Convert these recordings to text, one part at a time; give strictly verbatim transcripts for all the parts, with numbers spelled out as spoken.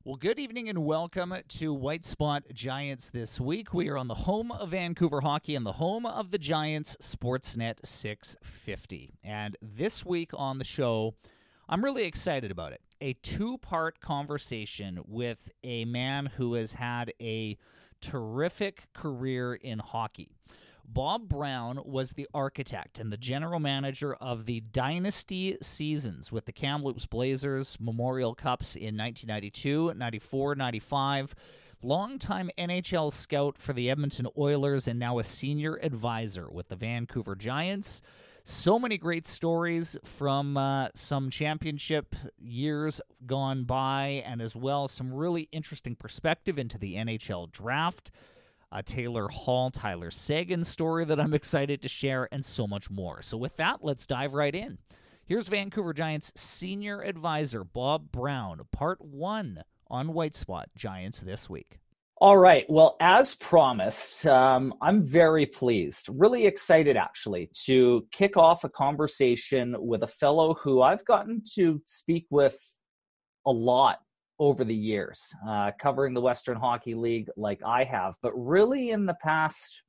Well, good evening and welcome to White Spot Giants this week. We are on the home of Vancouver hockey and the home of the Giants, Sportsnet six fifty. And this week on the show, I'm really excited about it. A two-part conversation with a man who has had a terrific career in hockey. Bob Brown was the architect and the general manager of the dynasty seasons with the Kamloops Blazers Memorial Cups in nineteen ninety-two, ninety-four, ninety-five. Longtime N H L scout for the Edmonton Oilers and now a senior advisor with the Vancouver Giants. So many great stories from uh, some championship years gone by, and as well some really interesting perspective into the N H L draft. A Taylor Hall, Tyler Seguin story that I'm excited to share, and so much more. So with that, let's dive right in. Here's Vancouver Giants senior advisor Bob Brown, part one on White Spot Giants this week. All right. Well, as promised, um, I'm very pleased, really excited actually, to kick off a conversation with a fellow who I've gotten to speak with a lot over the years, uh, covering the Western Hockey League like I have. But really in the past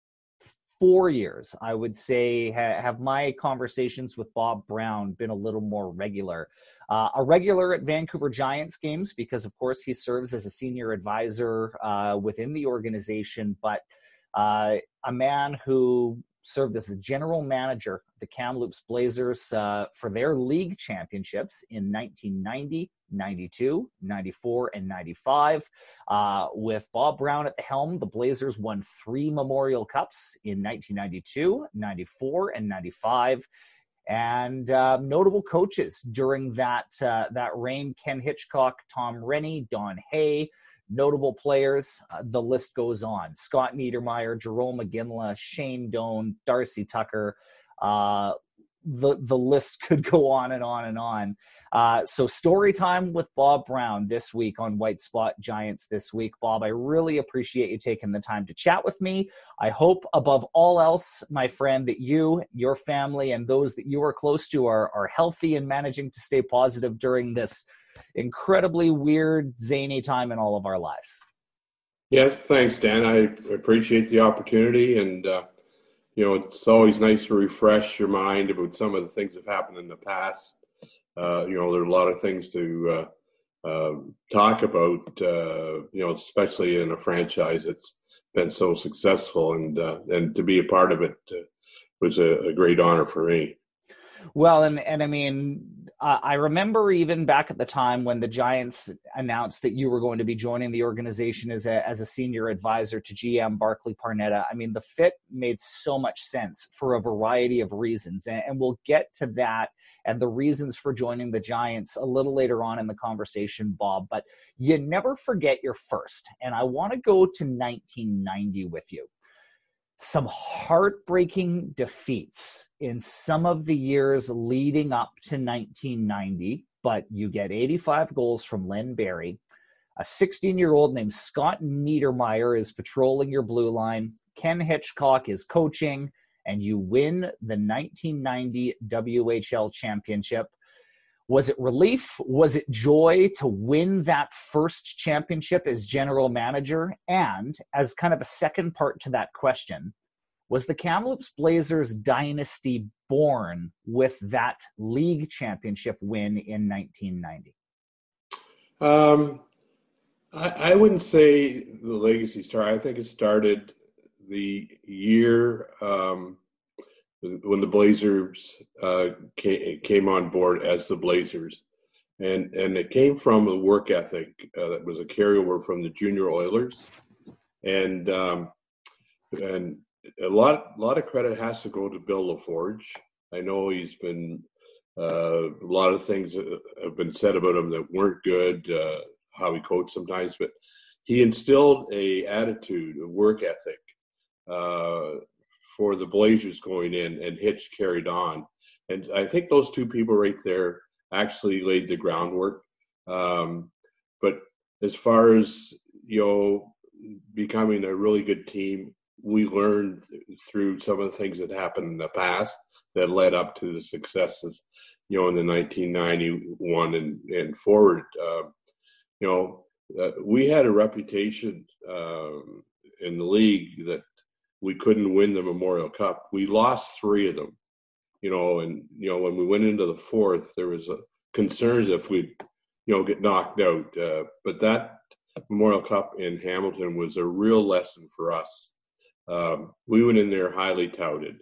four years, I would say, ha- have my conversations with Bob Brown been a little more regular. Uh, a regular at Vancouver Giants games because, of course, he serves as a senior advisor uh, within the organization, but uh, a man who served as the general manager of the Kamloops Blazers uh, for their league championships in nineteen ninety, ninety-two, ninety-four, and ninety-five. Uh, with Bob Brown at the helm, the Blazers won three Memorial Cups in nineteen ninety-two, ninety-four, and ninety-five. And uh, notable coaches during that uh, that reign: Ken Hitchcock, Tom Rennie, Don Hay. Notable players, uh, the list goes on. Scott Niedermayer, Jerome McGinley, Shane Doan, Darcy Tucker. Uh, the, the list could go on and on and on. Uh, so story time with Bob Brown this week on White Spot Giants this week. Bob, I really appreciate you taking the time to chat with me. I hope above all else, my friend, that you, your family, and those that you are close to are, are healthy and managing to stay positive during this incredibly weird, zany time in all of our lives. Yeah, thanks, Dan. I appreciate the opportunity. And, uh, you know, it's always nice to refresh your mind about some of the things that have happened in the past. Uh, you know, there are a lot of things to uh, uh, talk about, uh, you know, especially in a franchise that's been so successful. And, uh, and to be a part of it uh, was a, a great honor for me. Well, and, and I mean, uh, I remember even back at the time when the Giants announced that you were going to be joining the organization as a, as a senior advisor to G M Barclay Parnetta. I mean, the fit made so much sense for a variety of reasons. And, and we'll get to that and the reasons for joining the Giants a little later on in the conversation, Bob. But you never forget your first. And I want to go to nineteen ninety with you. Some heartbreaking defeats in some of the years leading up to nineteen ninety, but you get eighty-five goals from Len Barry. A sixteen-year-old named Scott Niedermayer is patrolling your blue line. Ken Hitchcock is coaching, and you win the nineteen ninety W H L championship. Was it relief? Was it joy to win that first championship as general manager? And as kind of a second part to that question, was the Kamloops Blazers dynasty born with that league championship win in nineteen ninety? Um, I, I wouldn't say the legacy started. I think it started the year um, when the Blazers uh, came, came on board as the Blazers. And and it came from a work ethic uh, that was a carryover from the junior Oilers. And um, and a lot, a lot of credit has to go to Bill LaForge. I know he's been, uh, a lot of things have been said about him that weren't good, uh, how he coached sometimes, but he instilled a attitude, a work ethic uh, for the Blazers going in, and Hitch carried on. And I think those two people right there actually laid the groundwork. Um, but as far as, you know, becoming a really good team, we learned through some of the things that happened in the past that led up to the successes, you know, in the nineteen ninety-one and, and forward. Uh, you know, uh, we had a reputation um, in the league that we couldn't win the Memorial Cup. We lost three of them, you know, and, you know, when we went into the fourth, there was a concerns if we'd, you know, get knocked out. Uh, but that Memorial Cup in Hamilton was a real lesson for us. Um, we went in there highly touted.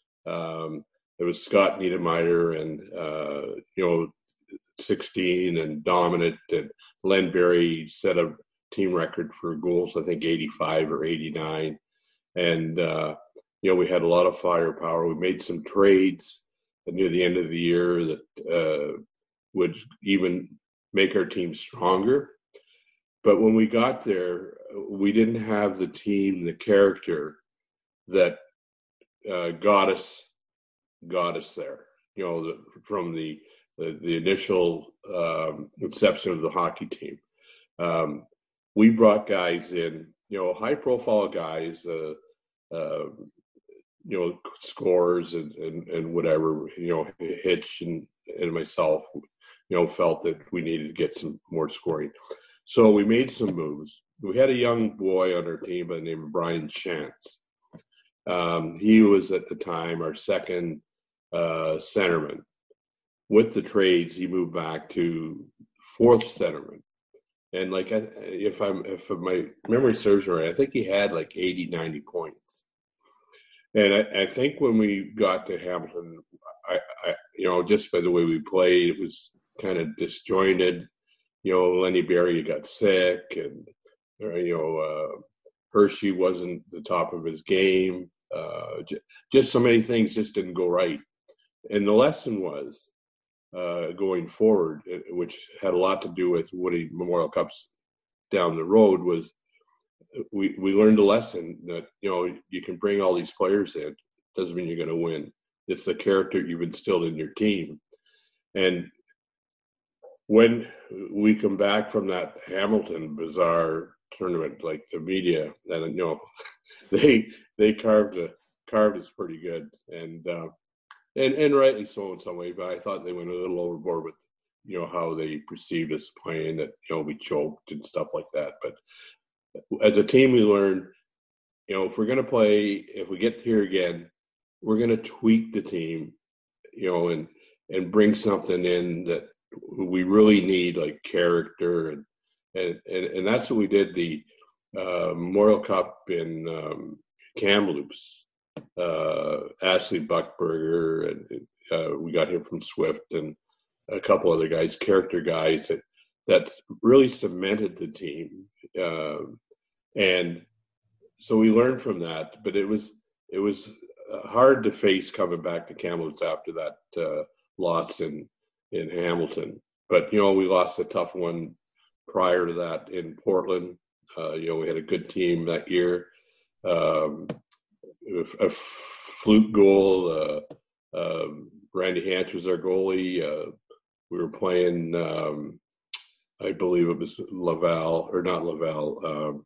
Um, it was Scott Niedermeyer and, uh, you know, sixteen and dominant, and Len Berry set a team record for goals, I think eighty-five or eighty-nine. And, uh, you know, we had a lot of firepower. We made some trades near the end of the year that uh, would even make our team stronger. But when we got there, we didn't have the team, the character that uh, got us got us there. You know, the, from the, the the initial um, inception of the hockey team, um, we brought guys in, you know, high-profile guys, uh, uh, you know, scorers and, and, and whatever. You know, Hitch and, and myself, you know, felt that we needed to get some more scoring. So we made some moves. We had a young boy on our team by the name of Brian Chance. Um, he was at the time our second uh, centerman. With the trades, he moved back to fourth centerman. And like, I, if I'm, if my memory serves me right, I think he had like eighty, ninety points. And I, I think when we got to Hamilton, I, I, you know, just by the way we played, it was kind of disjointed. You know, Lenny Berry got sick, and you know, uh, Hershey wasn't the top of his game. Uh, j- just so many things just didn't go right. And the lesson was uh, going forward, which had a lot to do with winning Memorial Cups down the road, was we we learned a lesson that, you know, you can bring all these players in, doesn't mean you're going to win. It's the character you've instilled in your team. And when we come back from that Hamilton bizarre tournament, like the media, and you know, they they carved a, carved us pretty good, and uh, and and rightly so in some way. But I thought they went a little overboard with, you know, how they perceived us playing, that, you know, we choked and stuff like that. But as a team, we learned, you know, if we're going to play, if we get here again, we're going to tweak the team, you know, and and bring something in that we really need, like character, and and and, and that's what we did. The uh, Memorial Cup in um, Kamloops, uh, Ashley Buckberger, and uh, we got him from Swift, and a couple other guys, character guys that that really cemented the team, uh, and so we learned from that. But it was it was hard to face coming back to Kamloops after that uh, loss in. in Hamilton. But, you know, we lost a tough one prior to that in Portland. Uh, you know, we had a good team that year. Um, a, a fluke goal. Uh, uh, Randy Hanch was our goalie. Uh, we were playing, um, I believe it was Laval, or not Laval. Um,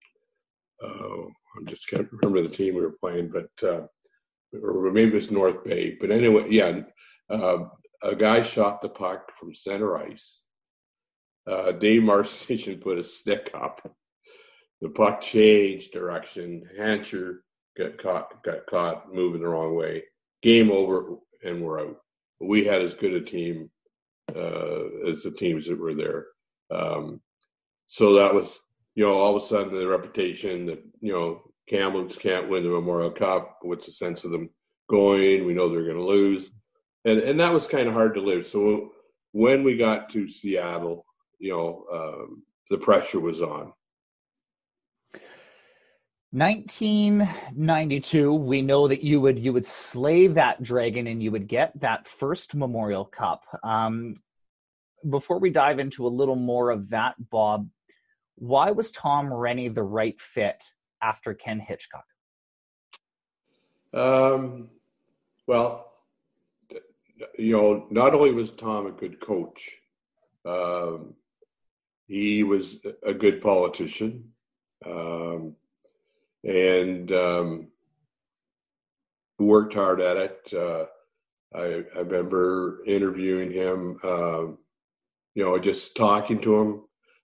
uh, I just can't remember the team we were playing, but uh, or maybe it was North Bay. But anyway, yeah, uh, a guy shot the puck from center ice. Uh, Dave Marcian put a stick up. The puck changed direction. Hancher got caught, got caught moving the wrong way. Game over, and we're out. We had as good a team uh, as the teams that were there. Um, so that was, you know, all of a sudden the reputation that, you know, Kamloops can't win the Memorial Cup. What's the sense of them going? We know they're going to lose. And and that was kind of hard to live. So when we got to Seattle, you know, um, the pressure was on. nineteen ninety-two, we know that you would you would slay that dragon and you would get that first Memorial Cup. Um, before we dive into a little more of that, Bob, why was Tom Renney the right fit after Ken Hitchcock? Um, well, you know, not only was Tom a good coach, um, he was a good politician, um, and um, worked hard at it. Uh, I, I remember interviewing him, um, you know, just talking to him.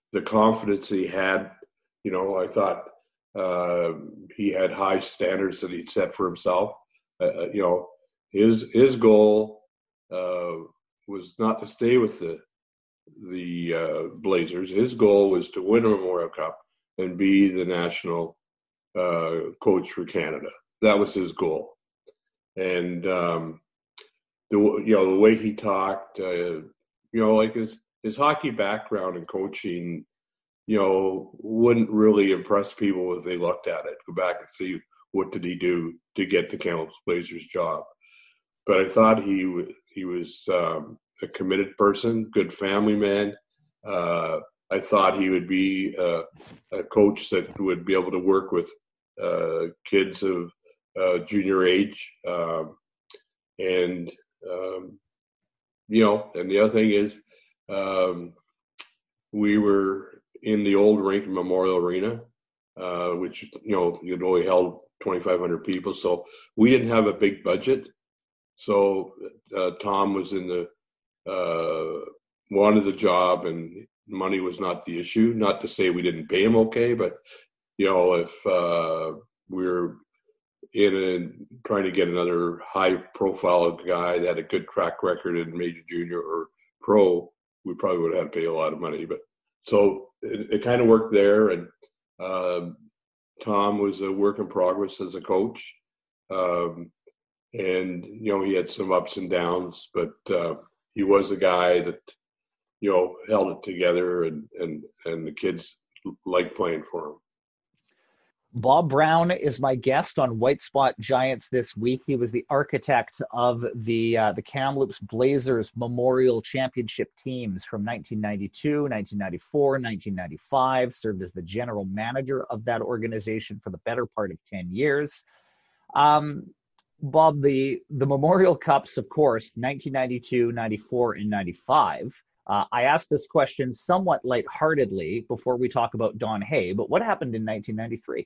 the confidence he had, you know, I thought uh, he had high standards that he'd set for himself. Uh, you know, his his goal uh, was not to stay with the the uh, Blazers. His goal was to win a Memorial Cup and be the national uh, coach for Canada. That was his goal. And um, the you know the way he talked, uh, you know, like his his hockey background and coaching, you know, wouldn't really impress people if they looked at it. Go back and see what did he do to get the Kamloops Blazers job. But I thought he w- he was um, a committed person, good family man. Uh, I thought he would be uh, a coach that would be able to work with uh, kids of uh, junior age. Um, and, um, you know, and the other thing is um, we were in the old rink Memorial Arena, uh, which, you know, it only held twenty-five hundred people. So we didn't have a big budget. So uh, Tom was in the uh, wanted the job, and money was not the issue. Not to say we didn't pay him okay, but you know, if uh, we're in a, trying to get another high-profile guy that had a good track record in major, junior, or pro, we probably would have had to pay a lot of money. But so it, it kind of worked there, and uh, Tom was a work in progress as a coach. Um, And, you know, he had some ups and downs, but uh, he was a guy that, you know, held it together, and, and, and the kids liked playing for him. Bob Brown is my guest on White Spot Giants this week. He was the architect of the uh, the Kamloops Blazers Memorial Championship teams from nineteen ninety-two, nineteen ninety-four, nineteen ninety-five, served as the general manager of that organization for the better part of ten years. Um, Bob, the, the Memorial Cups, of course, nineteen ninety-two, ninety-four, and ninety-five. Uh, I asked this question somewhat lightheartedly before we talk about Don Hay, but what happened in nineteen ninety-three?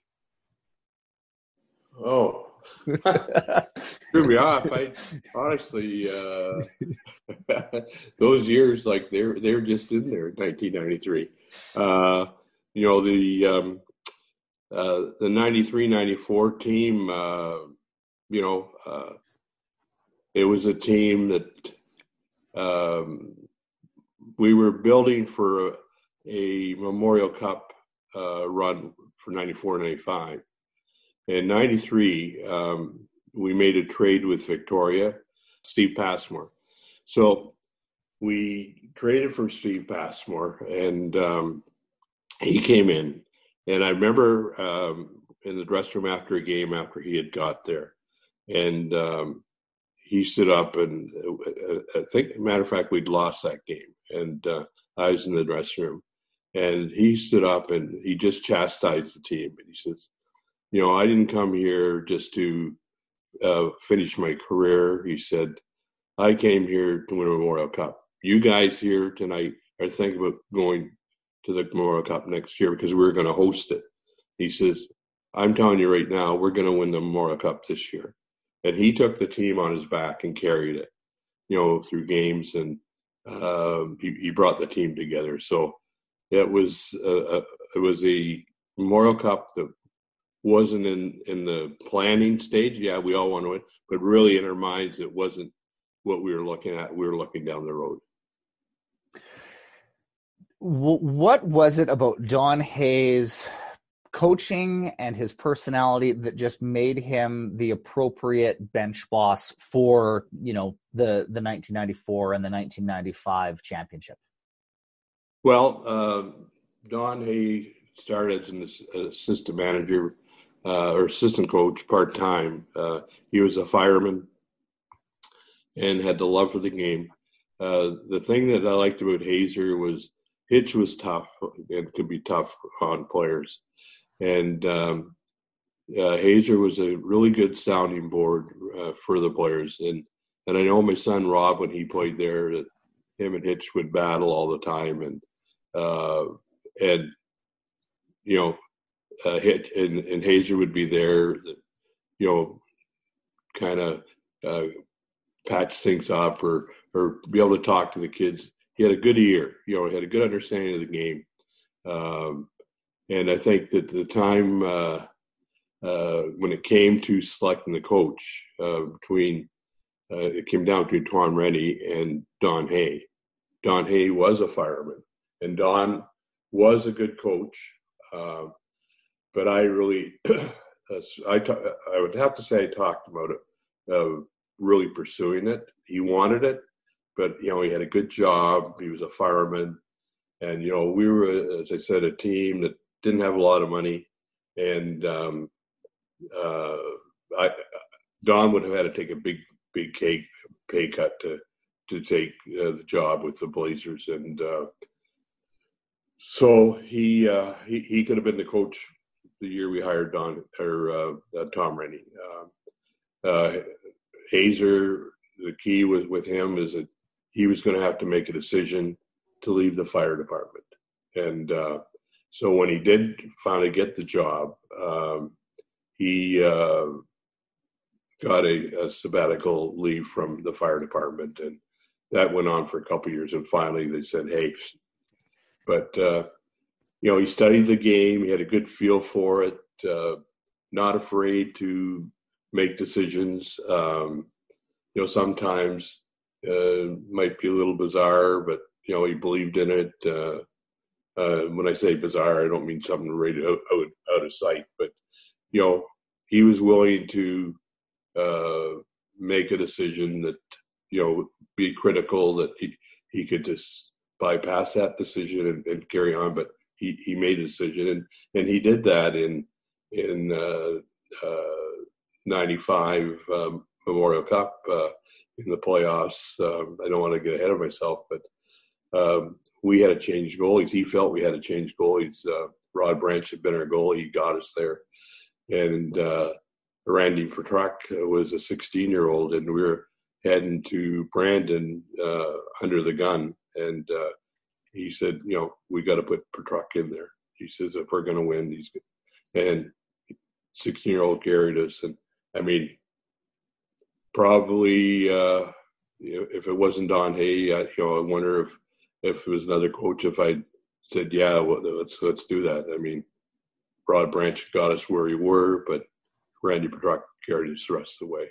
Oh, threw me off. I honestly, uh, those years, like they're they're just in there. nineteen ninety-three. Uh, you know the um, uh, the ninety-three ninety-four team. Uh, you know, uh, it was a team that um, we were building for a, a Memorial Cup uh, run for ninety-four ninety-five. In ninety-three, um, we made a trade with Victoria, Steve Passmore. So we traded for Steve Passmore, and um, he came in. And I remember um, in the dressing room after a game, after he had got there, and um, he stood up, and uh, I think, matter of fact, we'd lost that game. And uh, I was in the dressing room, and he stood up and he just chastised the team. And he says, you know, I didn't come here just to uh, finish my career. He said, I came here to win a Memorial Cup. You guys here tonight are thinking about going to the Memorial Cup next year because we're going to host it. He says, I'm telling you right now, we're going to win the Memorial Cup this year. And he took the team on his back and carried it, you know, through games, and uh, he, he brought the team together. So it was a, a, it was a Memorial Cup that wasn't in, in the planning stage. Yeah, we all want to win, but really in our minds, it wasn't what we were looking at. We were looking down the road. What was it about Don Hay's coaching and his personality that just made him the appropriate bench boss for, you know, the, the nineteen ninety-four and the nineteen ninety-five championships? Well, uh, Don Hay started as an assistant manager uh, or assistant coach part-time. Uh, he was a fireman and had the love for the game. Uh, the thing that I liked about Hazer was Hitch was tough and could be tough on players. And um, uh, Hazer was a really good sounding board uh, for the players. And and I know my son Rob, when he played there, that him and Hitch would battle all the time. And uh, and you know, uh, Hitch and, and Hazer would be there, you know, kind of uh, patch things up or or be able to talk to the kids. He had a good ear, you know, he had a good understanding of the game. Um, and I think that the time uh, uh, when it came to selecting the coach uh, between, uh, it came down to Tom Rennie and Don Hay. Don Hay was a fireman, and Don was a good coach. Uh, but I really, I, t- I would have to say I talked about it, uh, really pursuing it. He wanted it, but, you know, he had a good job. He was a fireman. And, you know, we were, as I said, a team that didn't have a lot of money. And um, uh, I, Don would have had to take a big, big cake, pay cut to to take uh, the job with the Blazers. And uh, so he, uh, he he could have been the coach the year we hired Don or uh, uh, Tom Rennie. Uh, uh, Hazer, the key with, with him is that he was going to have to make a decision to leave the fire department. And uh, so when he did finally get the job, um, he uh, got a, a sabbatical leave from the fire department. And that went on for a couple of years. And finally they said, hey, but, uh, you know, he studied the game. He had a good feel for it, uh, not afraid to make decisions. Um, you know, sometimes uh, might be a little bizarre, but, you know, he believed in it. Uh, uh, when I say bizarre, I don't mean something right out, out, out of sight, but, you know, he was willing to uh, make a decision that, you know, be critical, that he, he could just bypass that decision and, and carry on. But he, he made a decision, and, and he did that in, in uh, uh, ninety-five um, Memorial Cup uh, in the playoffs. Um, I don't want to get ahead of myself, but um, we had to change goalies. He felt we had to change goalies. Uh, Rod Branch had been our goalie. He got us there. And uh, Randy Petrak was a sixteen-year-old, and we were heading to Brandon uh, under the gun. And uh, he said, you know, we got to put Petrak in there. He says, if we're going to win, he's good. And sixteen-year-old carried us. And, I mean, probably uh, if it wasn't Don Hay, I, you know, I wonder if, if it was another coach, if I said, yeah, well, let's let's do that. I mean, Rod Branch got us where we were, but Randy Petrak carried us the rest of the way.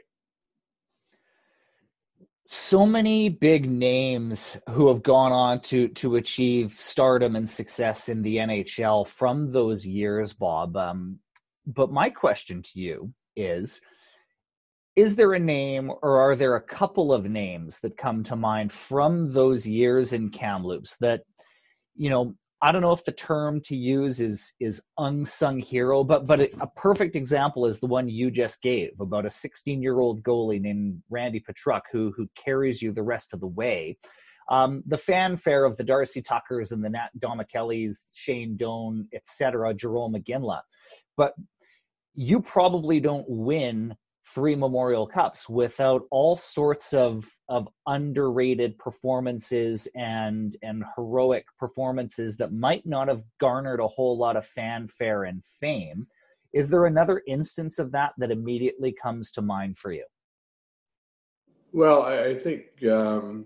So many big names who have gone on to to achieve stardom and success in the N H L from those years, Bob. Um, but my question to you is, is there a name, or are there a couple of names that come to mind from those years in Kamloops that, you know, I don't know if the term to use is is unsung hero, but but a perfect example is the one you just gave about a sixteen-year-old goalie named Randy Petrak who who carries you the rest of the way. Um, the fanfare of the Darcy Tuckers and the Nat Domichelis, Shane Doan, et cetera, Jerome McGinley. But you probably don't win three Memorial Cups without all sorts of of underrated performances and and heroic performances that might not have garnered a whole lot of fanfare and fame. Is there another instance of that that immediately comes to mind for you? Well, I, I think um,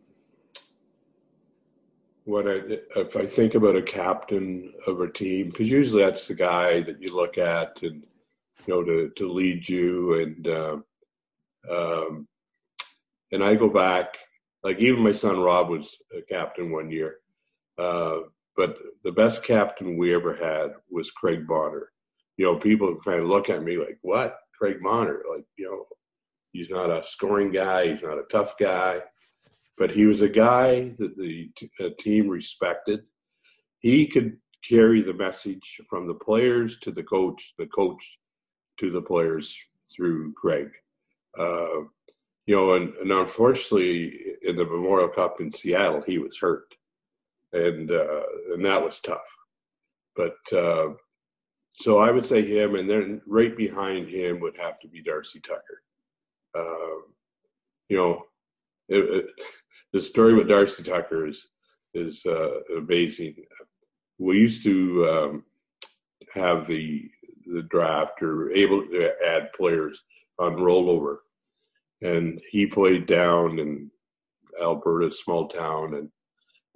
when I if I think about a captain of a team, because usually that's the guy that you look at and, you know, to, to lead you. And, uh, um, and I go back, like even my son Rob was a captain one year. Uh, but the best captain we ever had was Craig Bonner. You know, people kind of look at me like, what? Craig Bonner? Like, you know, he's not a scoring guy. He's not a tough guy. But he was a guy that the t- team respected. He could carry the message from the players to the coach, the coach to the players through Craig. Uh, you know, and, and unfortunately in the Memorial Cup in Seattle, he was hurt. And uh, and that was tough. But uh, so I would say him, and then right behind him would have to be Darcy Tucker. Uh, you know, it, it, the story with Darcy Tucker is, is uh, amazing. We used to um, have the the draft or able to add players on rollover. And he played down in Alberta, small town, and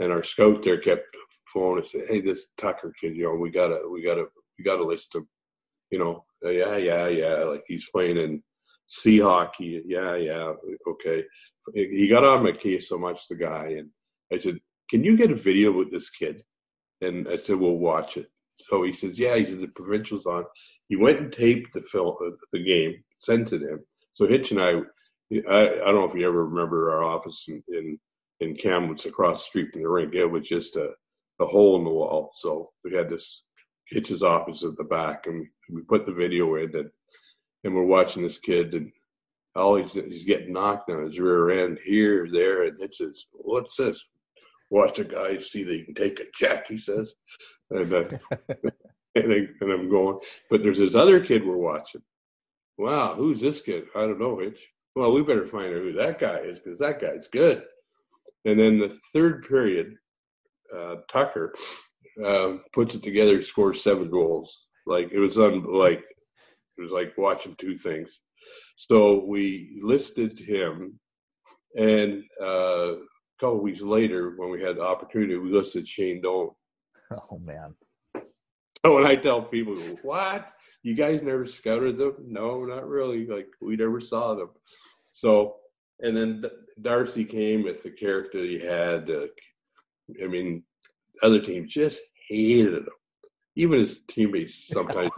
and our scout there kept phoning and saying, "Hey, this Tucker kid, you know, we gotta, we gotta, we gotta list him." You know, yeah, yeah, yeah. Like he's playing in sea hockey. Yeah, yeah. Okay. He got on my case so much, the guy, and I said, "Can you get a video with this kid?" And I said, "We'll watch it." So he says, "Yeah." He said, "The provincial's on." He went and taped the film, the game, sent it in. So Hitch and I, I, I don't know if you ever remember our office in in, in Kamloops across the street from the rink. It was just a, a hole in the wall. So we had this Hitch's office at the back, and we put the video in, and, and we're watching this kid, and all he's, he's getting knocked on his rear end here, there, and Hitch says, "What's this?" "Watch the guy see that he can take a check," he says. And, uh, and, I, and I'm going, but there's this other kid we're watching. "Wow, who's this kid?" "I don't know, Hitch." "Well, we better find out who that guy is, because that guy's good." And then the third period, uh, Tucker uh, puts it together, scores seven goals. Like it was un- like it was like watching two things. So we listed him, and uh, a couple of weeks later, when we had the opportunity, we listed Shane Doan. Oh man! So when I tell people, "What? You guys never scouted them?" "No, not really. Like we never saw them." So, and then Darcy came with the character he had. Uh, I mean, other teams just hated him. Even his teammates sometimes.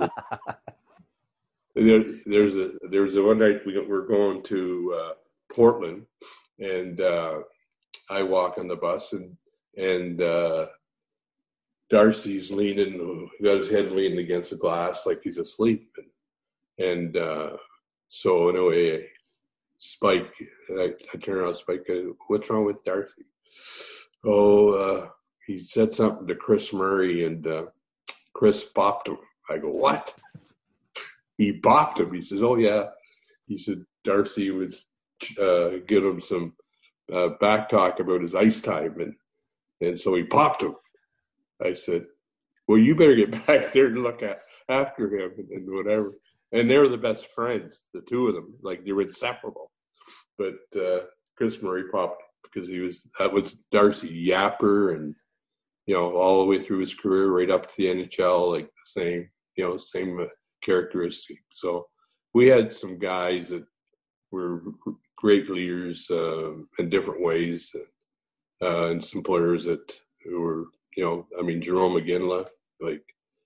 there, there's a there's a one night we we're going to uh, Portland, and uh, I walk on the bus, and and uh, Darcy's leaning, got his head leaning against the glass like he's asleep, and, and uh, so anyway, Spike, I, I turn around, Spike, "What's wrong with Darcy?" "Oh, uh, he said something to Chris Murray, and uh, Chris bopped him." I go, "What?" "He bopped him." He says, "Oh yeah." He said Darcy was uh, giving him some uh, back talk about his ice time, and and so he popped him. I said, "Well, you better get back there and look at after him and, and whatever." And they were the best friends, the two of them, like they were inseparable. But uh, Chris Murray popped because he was that was Darcy Yapper, and you know all the way through his career, right up to the N H L, like the same, you know, same uh, characteristic. So we had some guys that were great leaders uh, in different ways, uh, and some players that who were. You know, I mean, Jerome McGinley, like,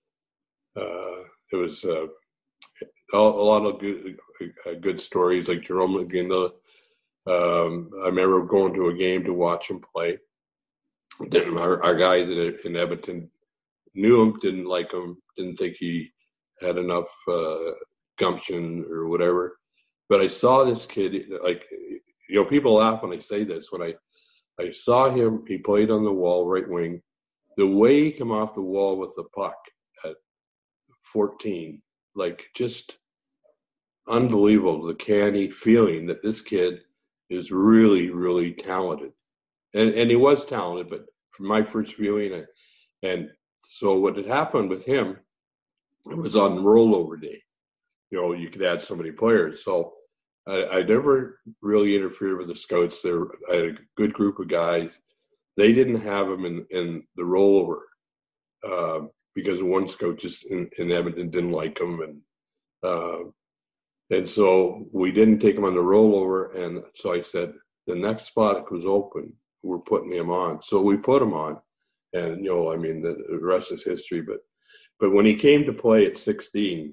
uh, it was uh, a, a lot of good uh, good stories, like Jerome McGinley. Um, I remember going to a game to watch him play. Our, our guy in Edmonton knew him, didn't like him, didn't think he had enough uh, gumption or whatever. But I saw this kid, like, you know, people laugh when I say this. When I, I saw him, he played on the wall, right wing. The way he came off the wall with the puck at fourteen, like just unbelievable, the canny feeling that this kid is really, really talented. And and he was talented, but from my first viewing, I, and so what had happened with him, it was on rollover day. You know, you could add so many players. So I, I never really interfered with the scouts. There, I had a good group of guys. They didn't have him in, in the rollover uh, because one scout just in, in Edmonton didn't like him, and uh, and so we didn't take him on the rollover. And so I said, the next spot was open, we're putting him on. So we put him on, and you know, I mean, the, the rest is history. But but when he came to play at sixteen,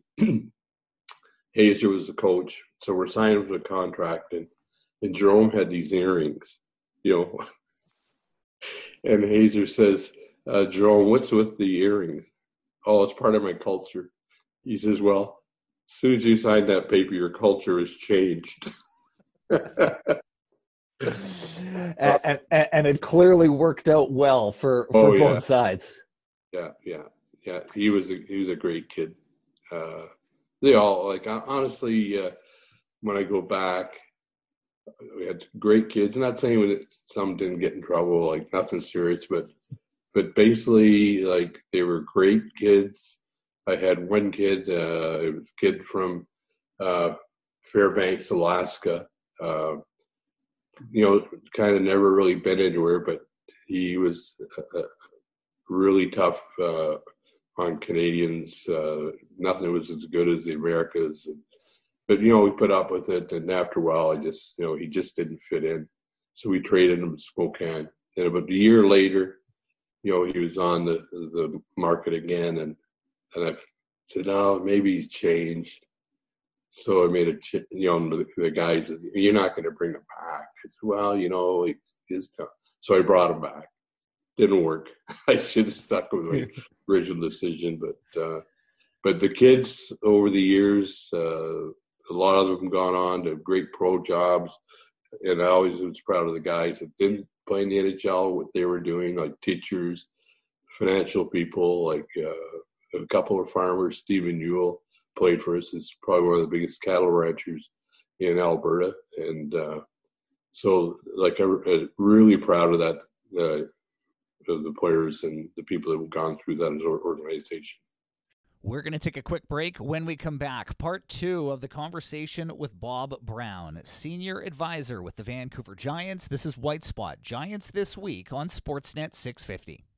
Hazer was the coach, so we're signing him to a contract, and and Jerome had these earrings, you know. And Hazer says, uh, "Jerome, what's with the earrings?" "Oh, it's part of my culture." He says, "Well, as soon as you sign that paper, your culture has changed." and, and, and it clearly worked out well for, for oh, both yeah. sides. Yeah, yeah, yeah. He was a, he was a great kid. Uh, they all, like, honestly, uh, when I go back, we had great kids. I'm not saying when some didn't get in trouble, like nothing serious, but but basically, like, they were great kids. I had one kid, uh, it was a kid from uh, Fairbanks, Alaska. Uh, you know, kind of never really been anywhere, but he was uh, really tough uh, on Canadians. Uh, nothing was as good as the Americas. But, you know, we put up with it. And after a while, I just, you know, he just didn't fit in. So we traded him to Spokane. And about a year later, you know, he was on the the market again. And, and I said, no, maybe he's changed. So I made a, you know, the, the guys, you're not going to bring him back. I said, well, you know, he is tough. So I brought him back. Didn't work. I should have stuck with my original decision. But uh, but the kids over the years, uh, a lot of them gone on to great pro jobs. And I always was proud of the guys that didn't play in the N H L, what they were doing, like teachers, financial people, like uh, a couple of farmers. Stephen Ewell played for us. He's probably one of the biggest cattle ranchers in Alberta. And uh, so, like, I'm really proud of that, uh, of the players and the people that have gone through that as an organization. We're going to take a quick break. When we come back, part two of the conversation with Bob Brown, senior advisor with the Vancouver Giants. This is White Spot Giants This Week on Sportsnet six fifty.